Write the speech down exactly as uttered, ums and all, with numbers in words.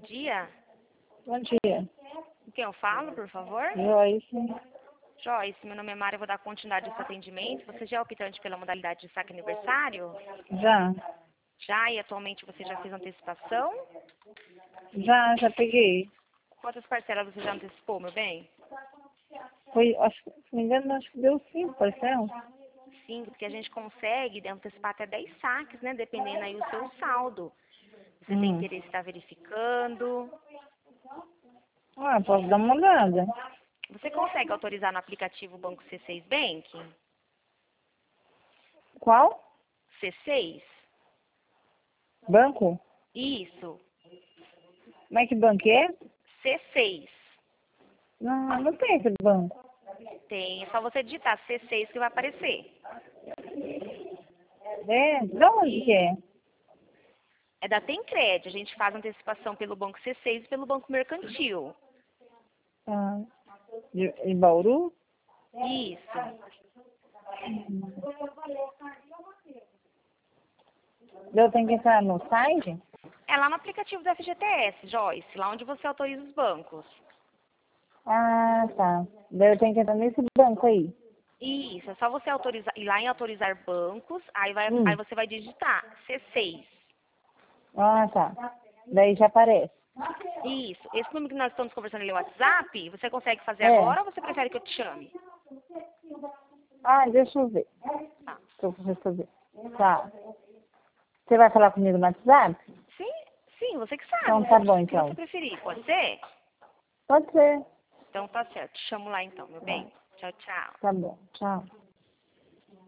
dia. Bom dia. Com quem eu falo, por favor? Joyce. Joyce, meu nome é Mara, eu vou dar continuidade a esse atendimento. Você já é optante pela modalidade de saque aniversário? Já. Já, e atualmente você já fez antecipação? Já, já peguei. Quantas parcelas você já antecipou, meu bem? Foi, acho, que, se não me engano, acho que deu cinco parcelas. Sim, porque a gente consegue antecipar até dez saques, né? Dependendo aí do seu saldo. Você tem Hum. interesse em estar verificando? Ah, posso dar uma olhada. Você consegue autorizar no aplicativo Banco C seis Banking? Qual? C seis? Banco? Isso. Como é que banco é? C seis. Não, não tem esse banco. Tem, é só você digitar C seis que vai aparecer. É? De onde que é? É da Tencred, a gente faz antecipação pelo Banco C seis e pelo Banco Mercantil. Ah, de, de Bauru? Isso. Eu tenho que entrar no site? É lá no aplicativo do F G T S, Joyce, lá onde você autoriza os bancos. Ah, tá. Daí eu tenho que entrar nesse banco aí. Isso, é só você autorizar, ir lá em autorizar bancos, aí, vai, Hum. aí você vai digitar C seis. Ah, tá. Daí já aparece. Isso. Esse número que nós estamos conversando ali no WhatsApp, você consegue fazer É. agora ou você prefere que eu te chame? Ah, deixa eu ver. Tá. Deixa eu resolver. Tá. Você vai falar comigo no WhatsApp? Sim, sim, você que sabe. Então tá bom, O que você então. preferir, pode ser? Pode ser. Então tá certo. Te chamo lá então, meu bem. Tchau, tchau. Tá bom. Tchau.